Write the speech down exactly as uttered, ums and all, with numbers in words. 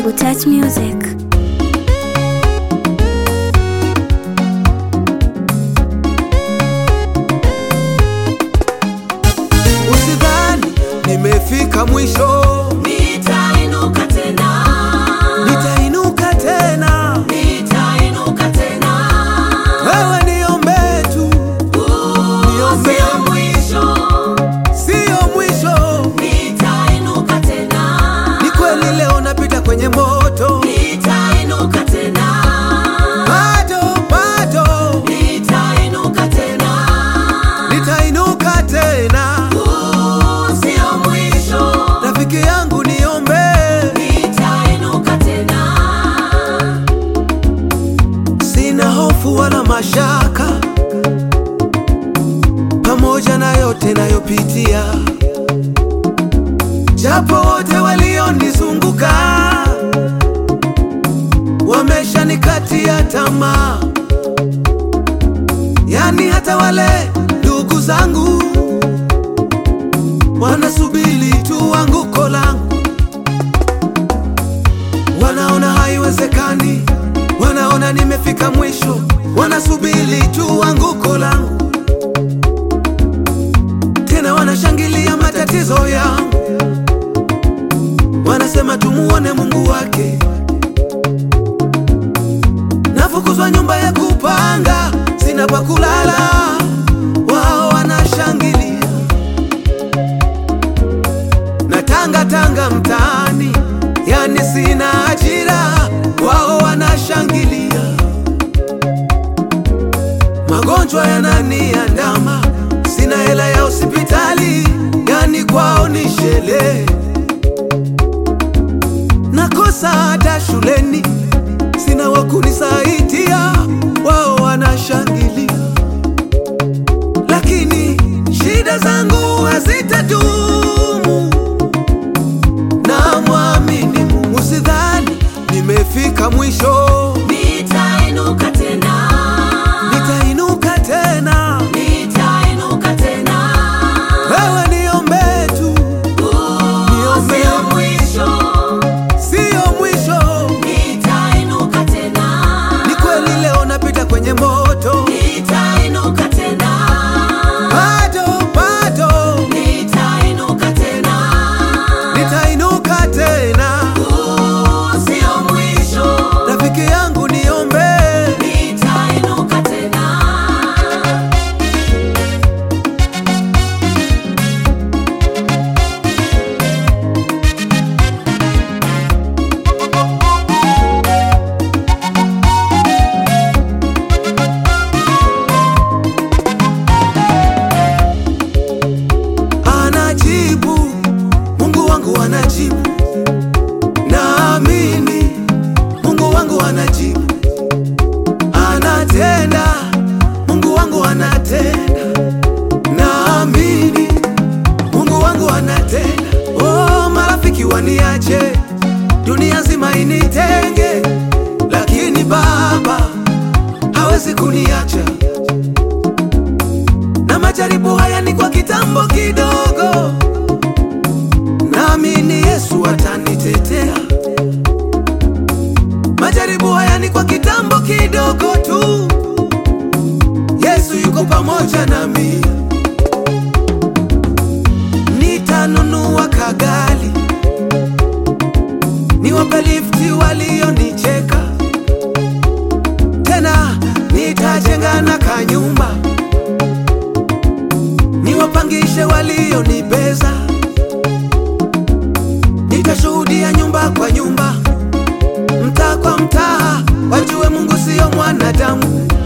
Double Touch Music. Usidhani nimefika mwisho, nitainuka tena, nitainuka tena, nitainuka tena. wewe niombe tu, niombe. Sio mwisho, Sio mwisho, nitainuka tena, ni kweli leo napita kwenye moto, nitainuka tena, bado bado nitainuka tena, nitainuka tena. sio mwisho, Rafiki yangu niombe, nitainuka tena. sina hofu wala mashaka, pamoja na yote nayopitia, japo wote walionizunguka wameshanikatia tamaa, yani hata wale ndugu zangu wanasubiri tu anguko langu, wanaona haiwezekani, wanaona nimefika mwisho, wanasubiri tu anguko langu, tena wanashangilia matatizo yangu, wanasema tumuone Mungu wake. Nafukuzwa nyumba ya kupanga, sina pa kulala, wao wanashangilia. Natanga tanga mtaani, yani sina ajira, wao wanashangilia. Magonjwa yananiandama, sina hela ya hospitali, yani kwao ni shele. Nakosa hata shuleni, sina wa kunisaidia, wao wanashangilia. Lakini shida zangu hazitadumu, na mwamini Mungu. Usidhani nimefika mwisho, Nitainuka tena, nitainuka tena, nitainuka tena. wewe niombe tu, niombe. Sio mwisho, Sio mwisho, nitainuka tena, ni kweli leo napita kwenye moto, nitainuka tena, bado bado nitainuka tena. nitainuka tena. Sio mwisho, Rafiki yangu niombe, nitainuka tena. anajibu, Mungu wangu anajibu, naamini Mungu wangu anajibu, anatenda, Mungu wangu anatenda, naamini Mungu wangu anatenda. Oh, marafiki waniache, dunia nzima initenge, lakini Baba hawezi kuniacha, na majaribu haya ni kwa kitambo kidogo, naamini Yesu atanitetea. Majaribu haya ni kwa kitambo kidogo tu, Yesu yuko pamoja nami. Nitanunua kagali, niwape lifti walionicheka, tena nitajenga na kanyumba, niwapangishe walionibeza, nitashuhudia nyumba kwa nyumba, mtaa kwa mtaa, wajue Mungu sio mwanadamu.